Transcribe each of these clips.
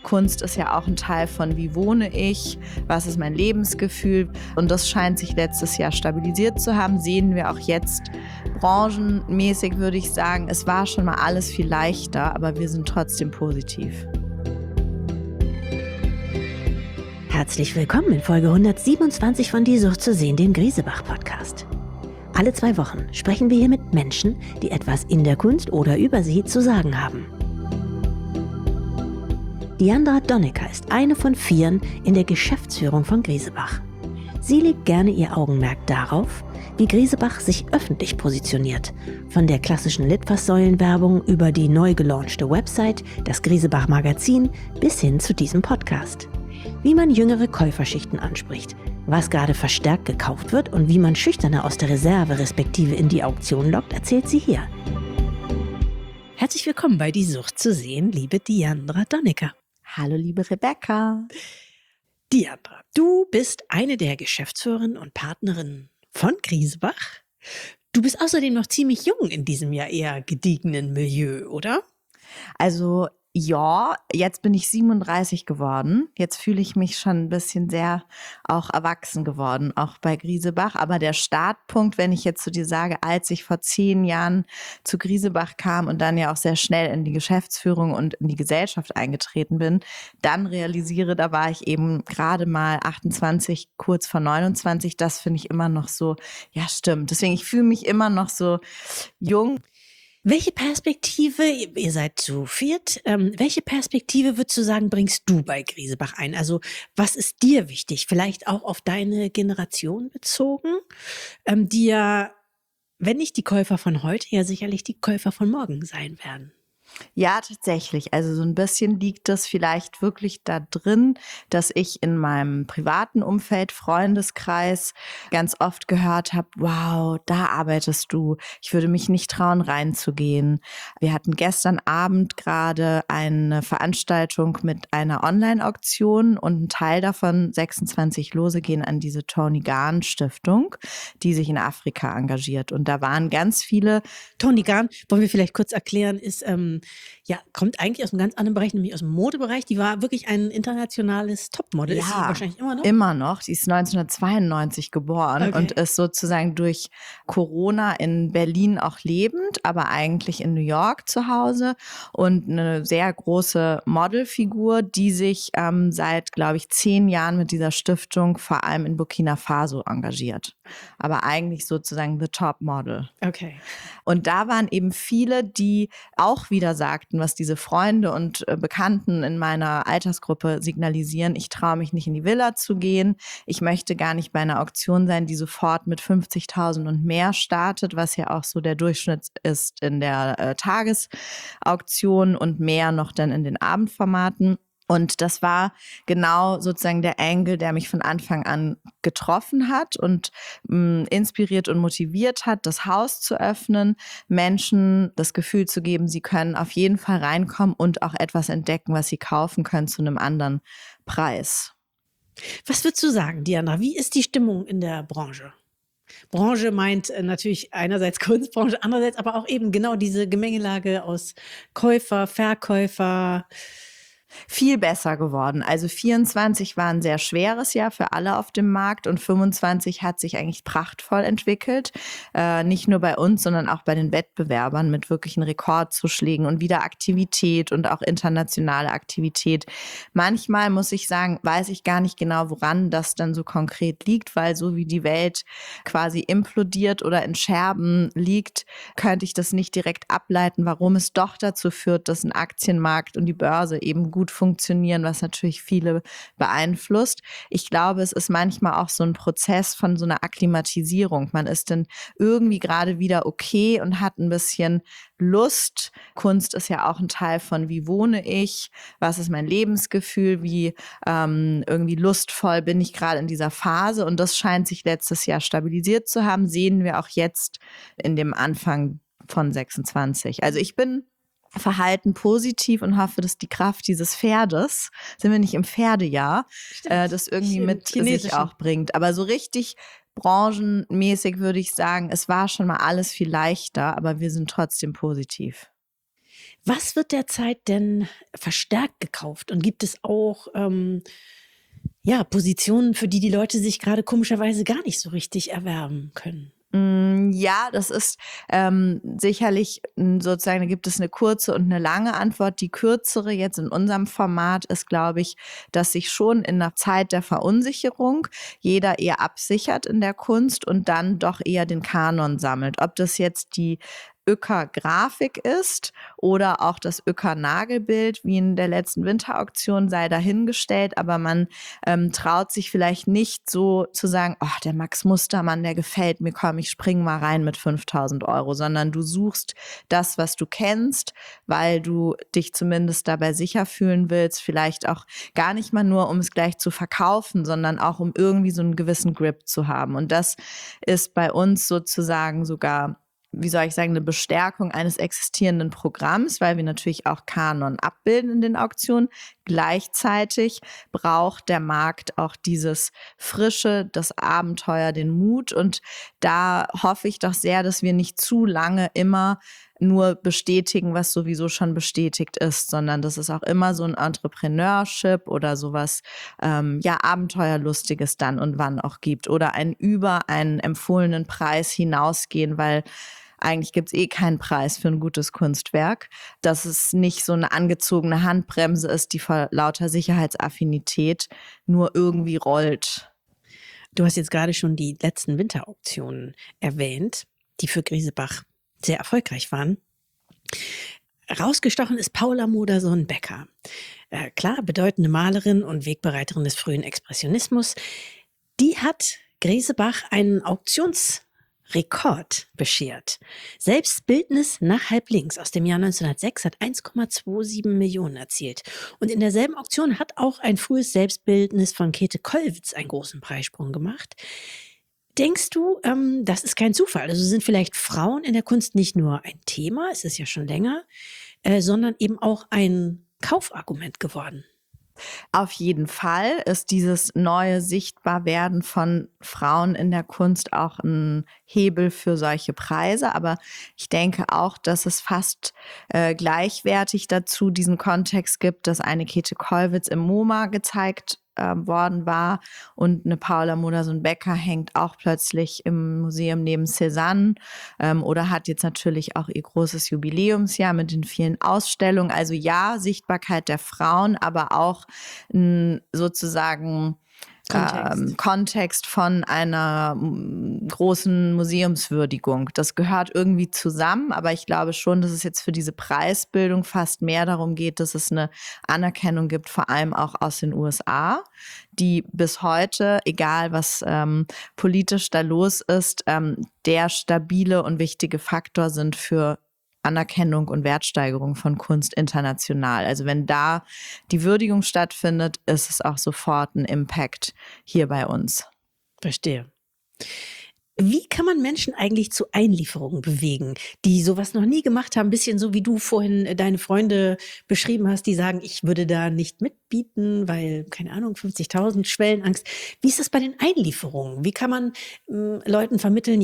Kunst ist ja auch ein Teil von, wie wohne ich, was ist mein Lebensgefühl. Und das scheint sich letztes Jahr stabilisiert zu haben, sehen wir auch jetzt branchenmäßig, würde ich sagen. Es war schon mal alles viel leichter, aber wir sind trotzdem positiv. Herzlich willkommen in Folge 127 von Die Sucht zu sehen, dem Griesebach-Podcast. Alle 2 Wochen sprechen wir hier mit Menschen, die etwas in der Kunst oder über sie zu sagen haben. Diandra Donnecker ist eine von 4 in der Geschäftsführung von Griesebach. Sie legt gerne ihr Augenmerk darauf, wie Griesebach sich öffentlich positioniert. Von der klassischen Litfaßsäulenwerbung über die neu gelaunchte Website, das Griesebach-Magazin, bis hin zu diesem Podcast. Wie man jüngere Käuferschichten anspricht, was gerade verstärkt gekauft wird und wie man Schüchterne aus der Reserve respektive in die Auktion lockt, erzählt sie hier. Herzlich willkommen bei Die Sucht zu sehen, liebe Diandra Donnecker. Hallo, liebe Rebecca. Diandra, du bist eine der Geschäftsführerinnen und Partnerinnen von Griesebach. Du bist außerdem noch ziemlich jung in diesem ja eher gediegenen Milieu, oder? Also ja, jetzt bin ich 37 geworden. Jetzt fühle ich mich schon ein bisschen sehr auch erwachsen geworden, auch bei Griesebach. Aber der Startpunkt, wenn ich jetzt zu dir sage, als ich vor 10 Jahren zu Griesebach kam und dann ja auch sehr schnell in die Geschäftsführung und in die Gesellschaft eingetreten bin, dann realisiere, da war ich eben gerade mal 28, kurz vor 29. Das finde ich immer noch so, ja stimmt. Deswegen, ich fühle mich immer noch so jung. Welche Perspektive, ihr seid zu 4, welche Perspektive würdest du sagen, bringst du bei Griesebach ein? Also was ist dir wichtig? Vielleicht auch auf deine Generation bezogen, die ja, wenn nicht die Käufer von heute, ja sicherlich die Käufer von morgen sein werden. Ja, tatsächlich. Also so ein bisschen liegt das vielleicht wirklich da drin, dass ich in meinem privaten Umfeld, Freundeskreis ganz oft gehört habe, wow, da arbeitest du. Ich würde mich nicht trauen, reinzugehen. Wir hatten gestern Abend gerade eine Veranstaltung mit einer Online-Auktion und ein Teil davon, 26 Lose, gehen an diese Tony Gahn Stiftung, die sich in Afrika engagiert. Und da waren ganz viele. Tony Gahn, wollen wir vielleicht kurz erklären, ist kommt eigentlich aus einem ganz anderen Bereich, nämlich aus dem Modebereich. Die war wirklich ein internationales Topmodel. Ja, ist sie wahrscheinlich immer noch? Immer noch. Die ist 1992 geboren und ist sozusagen durch Corona in Berlin auch lebend, aber eigentlich in New York zu Hause und eine sehr große Modelfigur, die sich seit, glaube ich, 10 Jahren mit dieser Stiftung vor allem in Burkina Faso engagiert. Aber eigentlich sozusagen the top model. Okay. Und da waren eben viele, die auch wieder sagten, was diese Freunde und Bekannten in meiner Altersgruppe signalisieren: Ich traue mich nicht in die Villa zu gehen. Ich möchte gar nicht bei einer Auktion sein, die sofort mit 50.000 und mehr startet, was ja auch so der Durchschnitt ist in der Tagesauktion und mehr noch dann in den Abendformaten. Und das war genau sozusagen der Angle, der mich von Anfang an getroffen hat und inspiriert und motiviert hat, das Haus zu öffnen, Menschen das Gefühl zu geben, sie können auf jeden Fall reinkommen und auch etwas entdecken, was sie kaufen können zu einem anderen Preis. Was würdest du sagen, Diandra? Wie ist die Stimmung in der Branche? Branche meint natürlich einerseits Kunstbranche, andererseits aber auch eben genau diese Gemengelage aus Käufer, Verkäufer. Viel besser geworden. Also 24 war ein sehr schweres Jahr für alle auf dem Markt und 25 hat sich eigentlich prachtvoll entwickelt. Nicht nur bei uns, sondern auch bei den Wettbewerbern mit wirklichen Rekordzuschlägen und wieder Aktivität und auch internationale Aktivität. Manchmal, muss ich sagen, weiß ich gar nicht genau, woran das dann so konkret liegt, weil so wie die Welt quasi implodiert oder in Scherben liegt, könnte ich das nicht direkt ableiten, warum es doch dazu führt, dass ein Aktienmarkt und die Börse eben gut funktionieren, was natürlich viele beeinflusst. Ich glaube, es ist manchmal auch so ein Prozess von so einer Akklimatisierung. Man ist dann irgendwie gerade wieder okay und hat ein bisschen Lust. Kunst ist ja auch ein Teil von, wie wohne ich, was ist mein Lebensgefühl, wie irgendwie lustvoll bin ich gerade in dieser Phase. Und das scheint sich letztes Jahr stabilisiert zu haben, sehen wir auch jetzt in dem Anfang von 26. Also ich bin Verhalten positiv und hoffe, dass die Kraft dieses Pferdes, sind wir nicht im Pferdejahr, das irgendwie mit sich auch bringt. Aber so richtig branchenmäßig würde ich sagen, es war schon mal alles viel leichter, aber wir sind trotzdem positiv. Was wird derzeit denn verstärkt gekauft? Und gibt es auch Positionen, für die Leute sich gerade komischerweise gar nicht so richtig erwerben können? Ja, das ist sicherlich sozusagen, da gibt es eine kurze und eine lange Antwort. Die kürzere jetzt in unserem Format ist, glaube ich, dass sich schon in der Zeit der Verunsicherung jeder eher absichert in der Kunst und dann doch eher den Kanon sammelt. Ob das jetzt die Öker-Grafik ist oder auch das Öker-Nagelbild, wie in der letzten Winterauktion, sei dahingestellt, aber man traut sich vielleicht nicht so zu sagen, oh, der Max Mustermann, der gefällt mir, komm, ich spring mal rein mit 5.000 Euro, sondern du suchst das, was du kennst, weil du dich zumindest dabei sicher fühlen willst, vielleicht auch gar nicht mal nur, um es gleich zu verkaufen, sondern auch um irgendwie so einen gewissen Grip zu haben. Und das ist bei uns sozusagen sogar, wie soll ich sagen, eine Bestärkung eines existierenden Programms, weil wir natürlich auch Kanon abbilden in den Auktionen. Gleichzeitig braucht der Markt auch dieses Frische, das Abenteuer, den Mut. Und da hoffe ich doch sehr, dass wir nicht zu lange immer nur bestätigen, was sowieso schon bestätigt ist, sondern dass es auch immer so ein Entrepreneurship oder sowas, Abenteuerlustiges dann und wann auch gibt oder ein über einen empfohlenen Preis hinausgehen, weil eigentlich gibt's keinen Preis für ein gutes Kunstwerk, dass es nicht so eine angezogene Handbremse ist, die vor lauter Sicherheitsaffinität nur irgendwie rollt. Du hast jetzt gerade schon die letzten Winterauktionen erwähnt, die für Griesebach sehr erfolgreich waren. Rausgestochen ist Paula Modersohn-Becker. Klar, bedeutende Malerin und Wegbereiterin des frühen Expressionismus. Die hat Griesebach einen Auktionsrekord beschert. Selbstbildnis nach Halblinks aus dem Jahr 1906 hat 1,27 Millionen erzielt. Und in derselben Auktion hat auch ein frühes Selbstbildnis von Käthe Kollwitz einen großen Preissprung gemacht. Denkst du, das ist kein Zufall? Also sind vielleicht Frauen in der Kunst nicht nur ein Thema, es ist ja schon länger, sondern eben auch ein Kaufargument geworden? Auf jeden Fall ist dieses neue Sichtbarwerden von Frauen in der Kunst auch ein Hebel für solche Preise. Aber ich denke auch, dass es fast gleichwertig dazu diesen Kontext gibt, dass eine Käthe Kollwitz im MoMA gezeigt worden war und eine Paula Modersohn-Becker hängt auch plötzlich im Museum neben Cézanne oder hat jetzt natürlich auch ihr großes Jubiläumsjahr mit den vielen Ausstellungen. Also ja, Sichtbarkeit der Frauen, aber auch sozusagen Kontext von einer großen Museumswürdigung. Das gehört irgendwie zusammen, aber ich glaube schon, dass es jetzt für diese Preisbildung fast mehr darum geht, dass es eine Anerkennung gibt, vor allem auch aus den USA, die bis heute, egal was politisch da los ist, der stabile und wichtige Faktor sind für Anerkennung und Wertsteigerung von Kunst international. Also wenn da die Würdigung stattfindet, ist es auch sofort ein Impact hier bei uns. Verstehe. Wie kann man Menschen eigentlich zu Einlieferungen bewegen, die sowas noch nie gemacht haben? Ein bisschen so, wie du vorhin deine Freunde beschrieben hast, die sagen, ich würde da nicht mitbieten, weil, keine Ahnung, 50.000 Schwellenangst. Wie ist das bei den Einlieferungen? Wie kann man Leuten vermitteln,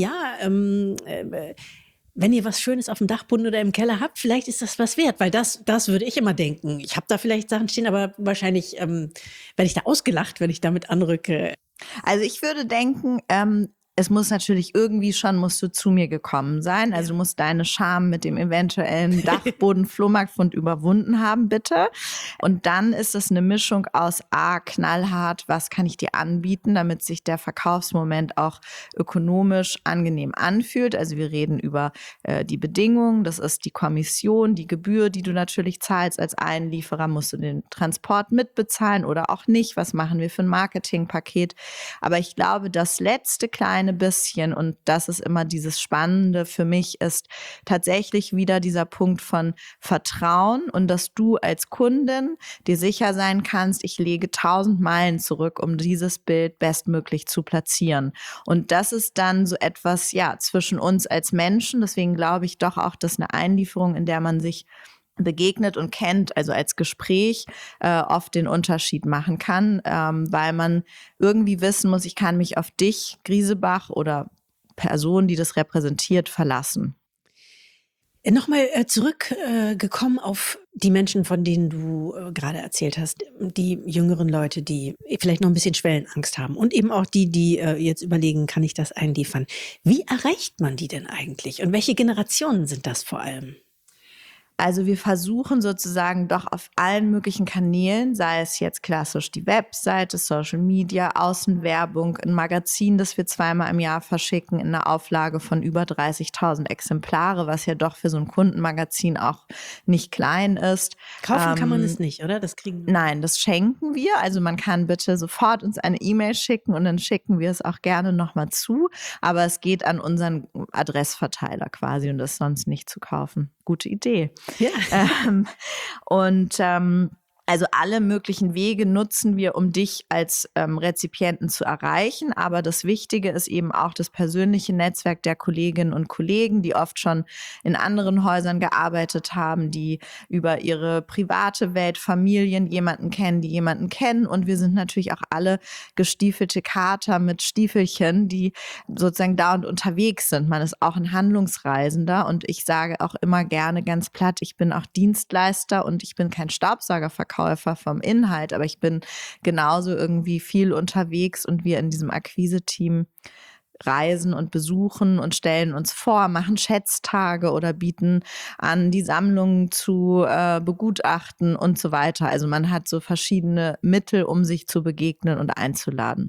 wenn ihr was Schönes auf dem Dachboden oder im Keller habt, vielleicht ist das was wert, weil das würde ich immer denken. Ich habe da vielleicht Sachen stehen, aber wahrscheinlich werde ich da ausgelacht, wenn ich damit anrücke. Also ich würde denken, es muss natürlich irgendwie schon, musst du zu mir gekommen sein. Also du musst deine Scham mit dem eventuellen Dachboden-Flohmarktfund überwunden haben, bitte. Und dann ist es eine Mischung aus knallhart, was kann ich dir anbieten, damit sich der Verkaufsmoment auch ökonomisch angenehm anfühlt. Also wir reden über die Bedingungen, das ist die Kommission, die Gebühr, die du natürlich zahlst als Einlieferer, musst du den Transport mitbezahlen oder auch nicht. Was machen wir für ein Marketingpaket? Aber ich glaube, das letzte kleine bisschen, und das ist immer dieses Spannende für mich, ist tatsächlich wieder dieser Punkt von Vertrauen und dass du als Kundin dir sicher sein kannst, ich lege 1000 Meilen zurück, um dieses Bild bestmöglich zu platzieren. Und das ist dann so etwas, zwischen uns als Menschen. Deswegen glaube ich doch auch, dass eine Einlieferung, in der man sich begegnet und kennt, also als Gespräch oft den Unterschied machen kann, weil man irgendwie wissen muss, ich kann mich auf dich, Griesebach oder Person, die das repräsentiert, verlassen. Nochmal zurückgekommen auf die Menschen, von denen du gerade erzählt hast, die jüngeren Leute, die vielleicht noch ein bisschen Schwellenangst haben und eben auch die jetzt überlegen, kann ich das einliefern? Wie erreicht man die denn eigentlich und welche Generationen sind das vor allem? Also wir versuchen sozusagen doch auf allen möglichen Kanälen, sei es jetzt klassisch die Webseite, Social Media, Außenwerbung, ein Magazin, das wir 2-mal im Jahr verschicken in einer Auflage von über 30.000 Exemplare, was ja doch für so ein Kundenmagazin auch nicht klein ist. Kaufen kann man es nicht, oder? Das kriegen wir. Nein, das schenken wir. Also man kann bitte sofort uns eine E-Mail schicken und dann schicken wir es auch gerne nochmal zu. Aber es geht an unseren Adressverteiler quasi und ist sonst nicht zu kaufen. Gute Idee. Ja. Und also alle möglichen Wege nutzen wir, um dich als Rezipienten zu erreichen. Aber das Wichtige ist eben auch das persönliche Netzwerk der Kolleginnen und Kollegen, die oft schon in anderen Häusern gearbeitet haben, die über ihre private Welt, Familien jemanden kennen, die jemanden kennen. Und wir sind natürlich auch alle gestiefelte Kater mit Stiefelchen, die sozusagen da und unterwegs sind. Man ist auch ein Handlungsreisender. Und ich sage auch immer gerne ganz platt, ich bin auch Dienstleister und ich bin kein Staubsaugerverkäufer vom Inhalt, aber ich bin genauso irgendwie viel unterwegs und wir in diesem Akquise-Team reisen und besuchen und stellen uns vor, machen Schätztage oder bieten an, die Sammlungen zu begutachten und so weiter. Also man hat so verschiedene Mittel, um sich zu begegnen und einzuladen.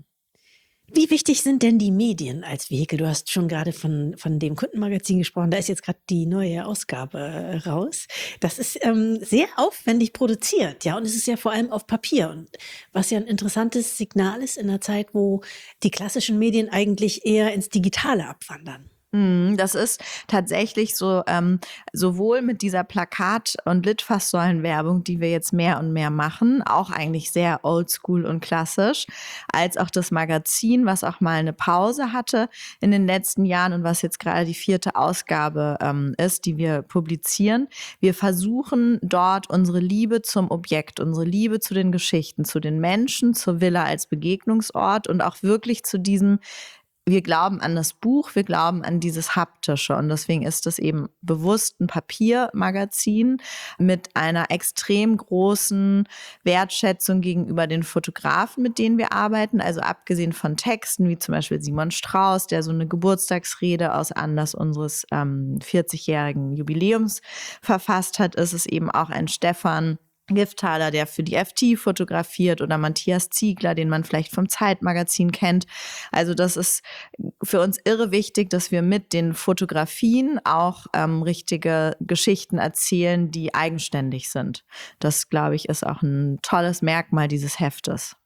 Wie wichtig sind denn die Medien als Vehikel? Du hast schon gerade von dem Kundenmagazin gesprochen. Da ist jetzt gerade die neue Ausgabe raus. Das ist sehr aufwendig produziert, ja. Und es ist ja vor allem auf Papier. Und was ja ein interessantes Signal ist in einer Zeit, wo die klassischen Medien eigentlich eher ins Digitale abwandern. Das ist tatsächlich so, sowohl mit dieser Plakat- und Litfaßsäulenwerbung, die wir jetzt mehr und mehr machen, auch eigentlich sehr oldschool und klassisch, als auch das Magazin, was auch mal eine Pause hatte in den letzten Jahren und was jetzt gerade die 4. Ausgabe ist, die wir publizieren. Wir versuchen dort unsere Liebe zum Objekt, unsere Liebe zu den Geschichten, zu den Menschen, zur Villa als Begegnungsort und auch wirklich zu diesem wir glauben an das Buch, wir glauben an dieses Haptische und deswegen ist es eben bewusst ein Papiermagazin mit einer extrem großen Wertschätzung gegenüber den Fotografen, mit denen wir arbeiten. Also abgesehen von Texten wie zum Beispiel Simon Strauß, der so eine Geburtstagsrede aus Anlass unseres 40-jährigen Jubiläums verfasst hat, ist es eben auch ein Stefan Giftaler, der für die FT fotografiert oder Matthias Ziegler, den man vielleicht vom Zeitmagazin kennt. Also das ist für uns irre wichtig, dass wir mit den Fotografien auch richtige Geschichten erzählen, die eigenständig sind. Das, glaube ich, ist auch ein tolles Merkmal dieses Heftes.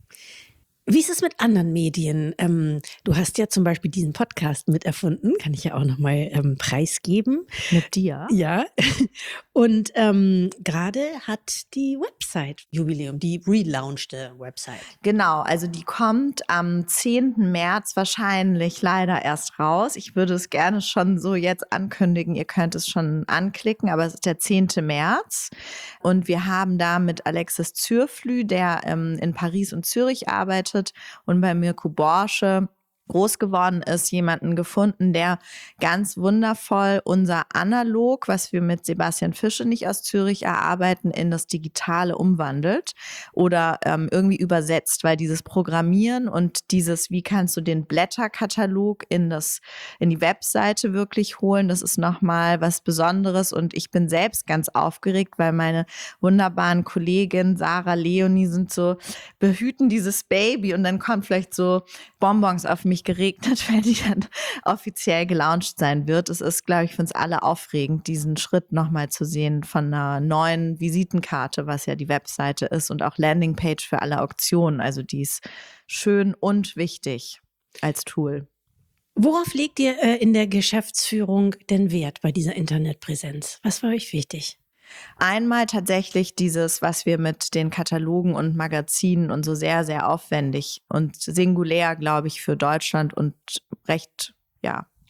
Wie ist es mit anderen Medien? Du hast ja zum Beispiel diesen Podcast miterfunden, kann ich ja auch nochmal preisgeben. Mit dir? Ja. Und gerade hat die Website Jubiläum, die relaunchte Website. Genau, also die kommt am 10. März wahrscheinlich leider erst raus. Ich würde es gerne schon so jetzt ankündigen, ihr könnt es schon anklicken, aber es ist der 10. März. Und wir haben da mit Alexis Zürflü, der in Paris und Zürich arbeitet, und bei Mirko Borsche groß geworden ist, jemanden gefunden, der ganz wundervoll unser Analog, was wir mit Sebastian Fischenich aus Zürich erarbeiten, in das Digitale umwandelt oder irgendwie übersetzt, weil dieses Programmieren und dieses, wie kannst du den Blätterkatalog in die Webseite wirklich holen, das ist nochmal was Besonderes und ich bin selbst ganz aufgeregt, weil meine wunderbaren Kolleginnen Sarah, Leonie sind so, behüten dieses Baby und dann kommt vielleicht so Bonbons auf mich geregnet, wenn die dann offiziell gelauncht sein wird. Es ist, glaube ich, für uns alle aufregend, diesen Schritt nochmal zu sehen von einer neuen Visitenkarte, was ja die Webseite ist und auch Landingpage für alle Auktionen. Also die ist schön und wichtig als Tool. Worauf legt ihr in der Geschäftsführung denn Wert bei dieser Internetpräsenz? Was war euch wichtig? Einmal tatsächlich dieses, was wir mit den Katalogen und Magazinen und so sehr, sehr aufwendig und singulär, glaube ich, für Deutschland und recht, ja,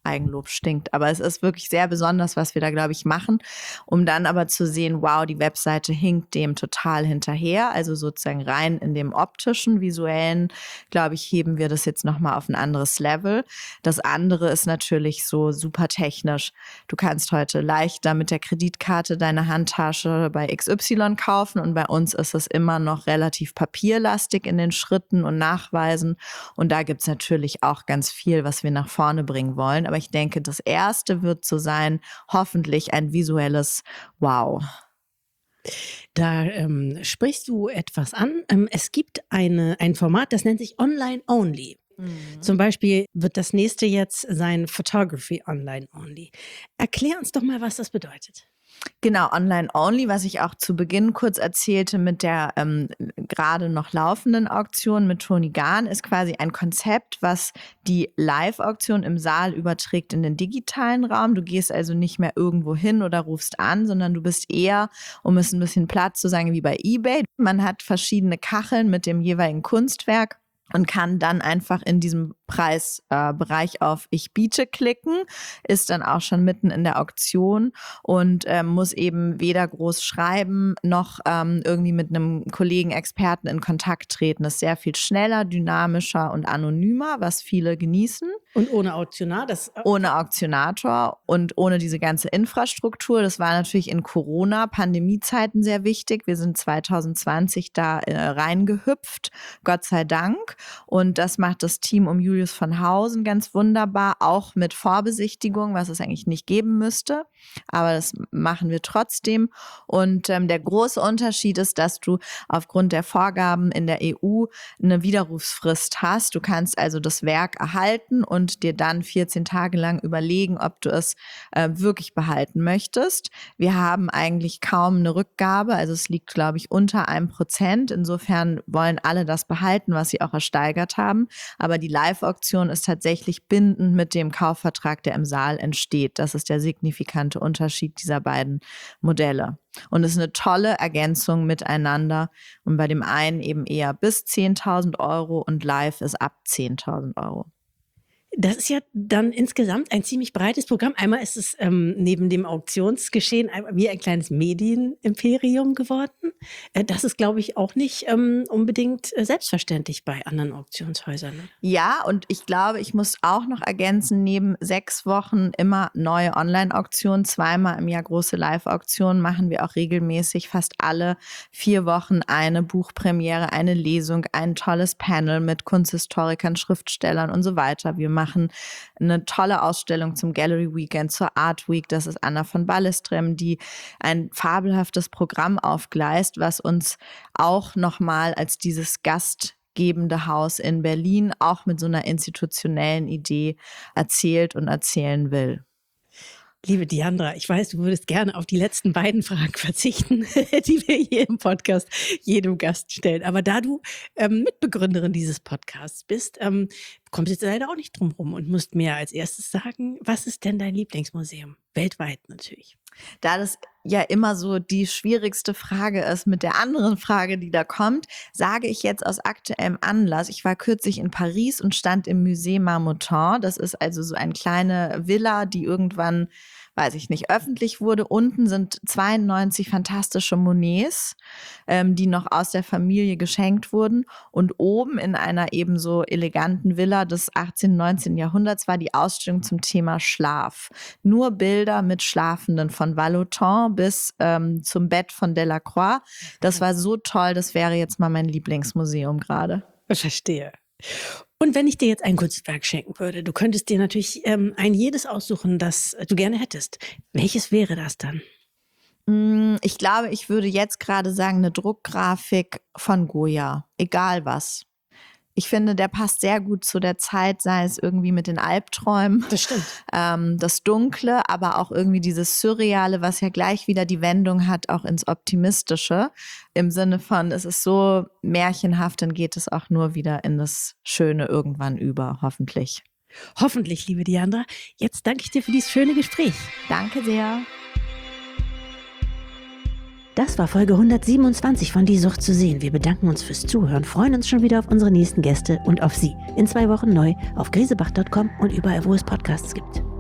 Eigenlob stinkt. Aber es ist wirklich sehr besonders, was wir da, glaube ich, machen, um dann aber zu sehen, wow, die Webseite hinkt dem total hinterher. Also sozusagen rein in dem optischen, visuellen, glaube ich, heben wir das jetzt nochmal auf ein anderes Level. Das andere ist natürlich so super technisch. Du kannst heute leichter mit der Kreditkarte deine Handtasche bei XY kaufen und bei uns ist es immer noch relativ papierlastig in den Schritten und Nachweisen. Und da gibt es natürlich auch ganz viel, was wir nach vorne bringen wollen. Aber ich denke, das Erste wird so sein, hoffentlich ein visuelles Wow. Da sprichst du etwas an. Es gibt ein Format, das nennt sich Online Only. Zum Beispiel wird das nächste jetzt sein Photography Online Only. Erklär uns doch mal, was das bedeutet. Genau, Online Only, was ich auch zu Beginn kurz erzählte mit der gerade noch laufenden Auktion mit Toni Gahn, ist quasi ein Konzept, was die Live-Auktion im Saal überträgt in den digitalen Raum. Du gehst also nicht mehr irgendwo hin oder rufst an, sondern du bist eher, um es ein bisschen platt zu sagen, wie bei eBay. Man hat verschiedene Kacheln mit dem jeweiligen Kunstwerk und kann dann einfach in diesem Preisbereich auf Ich biete klicken, ist dann auch schon mitten in der Auktion und muss eben weder groß schreiben noch irgendwie mit einem Kollegen, Experten in Kontakt treten. Das ist sehr viel schneller, dynamischer und anonymer, was viele genießen. Und ohne Auktionar? Ohne Auktionator und ohne diese ganze Infrastruktur. Das war natürlich in Corona-Pandemiezeiten sehr wichtig. Wir sind 2020 da reingehüpft, Gott sei Dank. Und das macht das Team um Julius von Hausen ganz wunderbar, auch mit Vorbesichtigung, was es eigentlich nicht geben müsste. Aber das machen wir trotzdem. Und der große Unterschied ist, dass du aufgrund der Vorgaben in der EU eine Widerrufsfrist hast. Du kannst also das Werk erhalten und dir dann 14 Tage lang überlegen, ob du es wirklich behalten möchtest. Wir haben eigentlich kaum eine Rückgabe, also es liegt, glaube ich, unter 1%. Insofern wollen alle das behalten, was sie auch ersteigert haben. Aber die Live-Auktion ist tatsächlich bindend mit dem Kaufvertrag, der im Saal entsteht. Das ist der signifikante Unterschied dieser beiden Modelle. Und es ist eine tolle Ergänzung miteinander. Und bei dem einen eben eher bis 10.000 Euro und live ist ab 10.000 Euro. Das ist ja dann insgesamt ein ziemlich breites Programm. Einmal ist es neben dem Auktionsgeschehen wie ein kleines Medienimperium geworden. Das ist, glaube ich, auch nicht unbedingt selbstverständlich bei anderen Auktionshäusern. Ne? Ja, und ich glaube, ich muss auch noch ergänzen, neben 6 Wochen immer neue Online-Auktionen, 2-mal im Jahr große Live-Auktionen, machen wir auch regelmäßig fast alle 4 Wochen eine Buchpremiere, eine Lesung, ein tolles Panel mit Kunsthistorikern, Schriftstellern und so weiter. Wir machen eine tolle Ausstellung zum Gallery Weekend, zur Art Week. Das ist Anna von Ballestrem, die ein fabelhaftes Programm aufgleist, was uns auch nochmal als dieses gastgebende Haus in Berlin auch mit so einer institutionellen Idee erzählt und erzählen will. Liebe Diandra, ich weiß, du würdest gerne auf die letzten beiden Fragen verzichten, die wir hier im Podcast jedem Gast stellen. Aber da du Mitbegründerin dieses Podcasts bist, kommst du jetzt leider auch nicht drum rum und musst mir als erstes sagen, was ist denn dein Lieblingsmuseum? Weltweit natürlich. Da das ja immer so die schwierigste Frage ist mit der anderen Frage, die da kommt, sage ich jetzt aus aktuellem Anlass. Ich war kürzlich in Paris und stand im Musée Marmottan. Das ist also so eine kleine Villa, die irgendwann, weiß ich nicht, öffentlich wurde. Unten sind 92 fantastische Monets, die noch aus der Familie geschenkt wurden. Und oben in einer ebenso eleganten Villa des 18., 19. Jahrhunderts war die Ausstellung zum Thema Schlaf. Nur Bilder mit Schlafenden von Vallotton bis zum Bett von Delacroix. Das war so toll, das wäre jetzt mal mein Lieblingsmuseum gerade. Verstehe. Und wenn ich dir jetzt ein Kunstwerk schenken würde, du könntest dir natürlich ein jedes aussuchen, das du gerne hättest. Welches wäre das dann? Ich glaube, ich würde jetzt gerade sagen, eine Druckgrafik von Goya, egal was. Ich finde, der passt sehr gut zu der Zeit, sei es irgendwie mit den Albträumen. Das stimmt. Das Dunkle, aber auch irgendwie dieses Surreale, was ja gleich wieder die Wendung hat, auch ins Optimistische. Im Sinne von, es ist so märchenhaft, dann geht es auch nur wieder in das Schöne irgendwann über, hoffentlich. Hoffentlich, liebe Diandra. Jetzt danke ich dir für dieses schöne Gespräch. Danke sehr. Das war Folge 127 von Die Sucht zu sehen. Wir bedanken uns fürs Zuhören, freuen uns schon wieder auf unsere nächsten Gäste und auf Sie. In 2 Wochen neu auf grisebach.com und überall, wo es Podcasts gibt.